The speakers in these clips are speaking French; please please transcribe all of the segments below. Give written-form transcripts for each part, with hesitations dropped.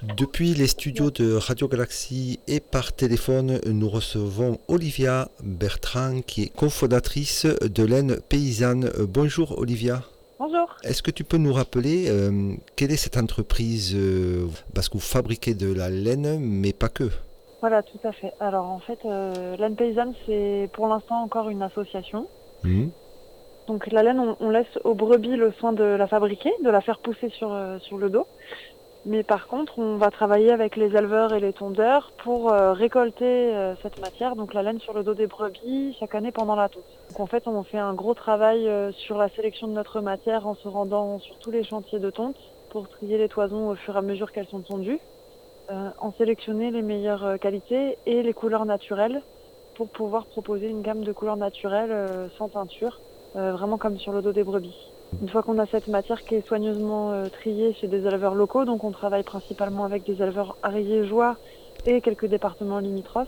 Depuis les studios de Radio Galaxie et par téléphone, nous recevons Olivia Bertrand qui est cofondatrice de laine paysanne. Bonjour Olivia. Bonjour. Est-ce que tu peux nous rappeler quelle est cette entreprise parce que vous fabriquez de la laine, mais pas que. Voilà, tout à fait. Alors en fait, Laine Paysanne, c'est pour l'instant encore une association. Mhm. Donc la laine, on laisse aux brebis le soin de la fabriquer, de la faire pousser sur le dos. Mais par contre, on va travailler avec les éleveurs et les tondeurs pour récolter cette matière, donc la laine sur le dos des brebis, chaque année pendant la tonte. Donc en fait, on fait un gros travail sur la sélection de notre matière en se rendant sur tous les chantiers de tonte pour trier les toisons au fur et à mesure qu'elles sont tondues. En sélectionner les meilleures qualités et les couleurs naturelles pour pouvoir proposer une gamme de couleurs naturelles sans teinture, vraiment comme sur le dos des brebis. Une fois qu'on a cette matière qui est soigneusement triée chez des éleveurs locaux, donc on travaille principalement avec des éleveurs ariégeois et quelques départements limitrophes,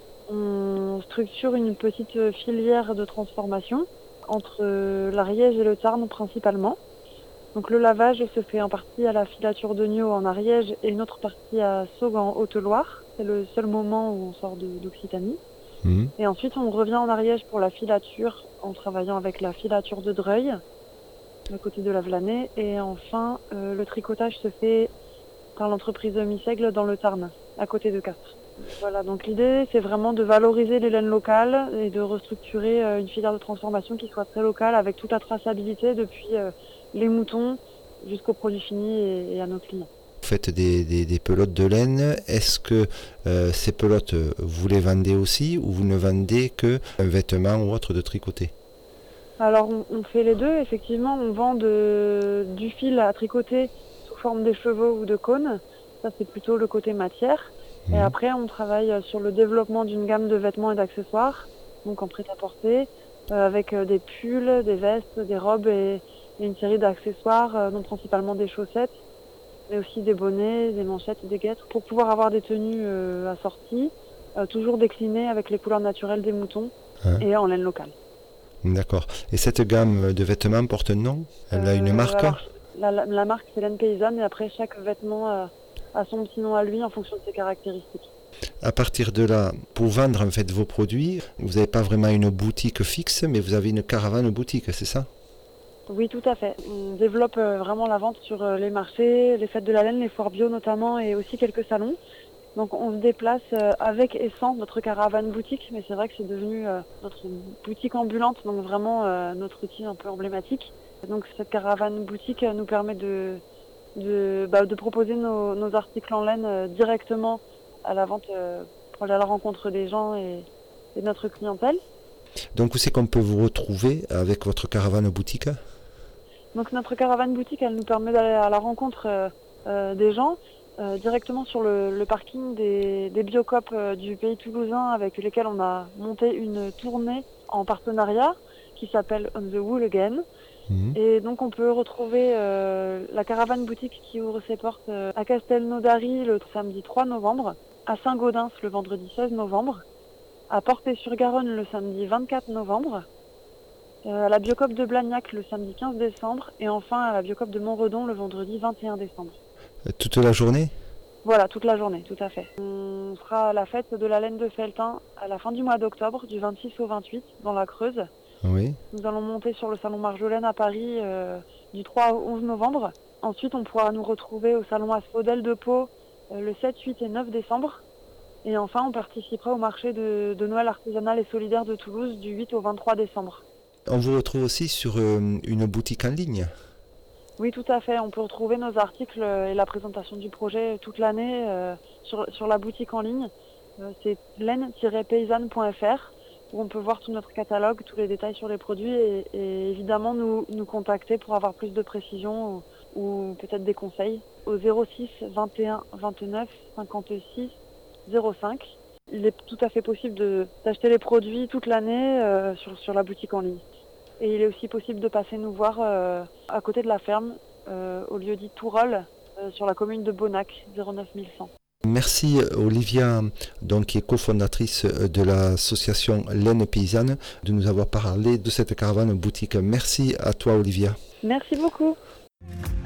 on structure une petite filière de transformation entre l'Ariège et le Tarn principalement. Donc le lavage se fait en partie à la filature de Nio en Ariège et une autre partie à Saugues en Haute-Loire. C'est le seul moment où on sort d'Occitanie. Mhm. Et ensuite on revient en Ariège pour la filature en travaillant avec la filature de Dreuil, à côté de la Vlanée. Et enfin le tricotage se fait par l'entreprise Missègle dans le Tarn, à côté de Castres. Voilà, donc l'idée c'est vraiment de valoriser les laines locales et de restructurer une filière de transformation qui soit très locale avec toute la traçabilité depuis les moutons jusqu'aux produits finis et à nos clients. Vous faites des pelotes de laine. Est-ce que ces pelotes, vous les vendez aussi ou vous ne vendez que un vêtement ou autre de tricoter? Alors on fait les deux, effectivement, on vend du fil à tricoter sous forme d'écheveaux ou de cônes, ça c'est plutôt le côté matière. Et Mhm. après on travaille sur le développement d'une gamme de vêtements et d'accessoires, donc en prêt-à-porter, avec des pulls, des vestes, des robes et une série d'accessoires, dont principalement des chaussettes, mais aussi des bonnets, des manchettes et des guêtres, pour pouvoir avoir des tenues assorties, toujours déclinées avec les couleurs naturelles des moutons Hein. et en laine locale. D'accord. Et cette gamme de vêtements porte un nom? Elle a une marque? Alors, la marque c'est Laine Paysanne et après chaque vêtement a son petit nom à lui en fonction de ses caractéristiques. À partir de là, pour vendre en fait vos produits, vous n'avez pas vraiment une boutique fixe, mais vous avez une caravane boutique, c'est ça? Oui, tout à fait. On développe vraiment la vente sur les marchés, les fêtes de la laine, les foires bio notamment et aussi quelques salons. Donc on se déplace avec et sans notre caravane boutique, mais c'est vrai que c'est devenu notre boutique ambulante, donc vraiment notre outil un peu emblématique. Donc cette caravane boutique nous permet de proposer nos articles en laine directement à la vente pour aller à la rencontre des gens et de notre clientèle. Donc où c'est qu'on peut vous retrouver avec votre caravane boutique? Donc notre caravane boutique, elle nous permet d'aller à la rencontre des gens directement sur le parking des Biocoop du pays toulousain avec lesquels on a monté une tournée en partenariat qui s'appelle On the Wool Again. Mhm. Et donc on peut retrouver la caravane boutique qui ouvre ses portes à Castelnaudary le samedi 3 novembre, à Saint-Gaudens le vendredi 16 novembre, à Portet-sur-Garonne le samedi 24 novembre, à la Biocoop de Blagnac le samedi 15 décembre et enfin à la Biocoop de Montredon le vendredi 21 décembre. Toute la journée? Voilà, toute la journée, tout à fait. On fera à la fête de la laine de Felletin à la fin du mois d'octobre, du 26 au 28, dans la Creuse. Oui. Nous allons monter sur le salon Marjolaine à Paris du 3 au 11 novembre. Ensuite, on pourra nous retrouver au salon Asphodèle de Pau le 7, 8 et 9 décembre. Et enfin, on participera au marché de Noël artisanal et solidaire de Toulouse du 8 au 23 décembre. On vous retrouve aussi sur une boutique en ligne. Oui, tout à fait. On peut retrouver nos articles et la présentation du projet toute l'année sur la boutique en ligne. C'est laine-paysanne.fr où on peut voir tout notre catalogue, tous les détails sur les produits et évidemment nous contacter pour avoir plus de précisions ou peut-être des conseils au 06 21 29 56 05. Il est tout à fait possible d'acheter les produits toute l'année sur la boutique en ligne. Et il est aussi possible de passer nous voir à côté de la ferme, au lieu dit Tourol, sur la commune de Bonnac, 09 100. Merci Olivia, donc, qui est cofondatrice de l'association Laine Paysanne, de nous avoir parlé de cette caravane boutique. Merci à toi Olivia. Merci beaucoup.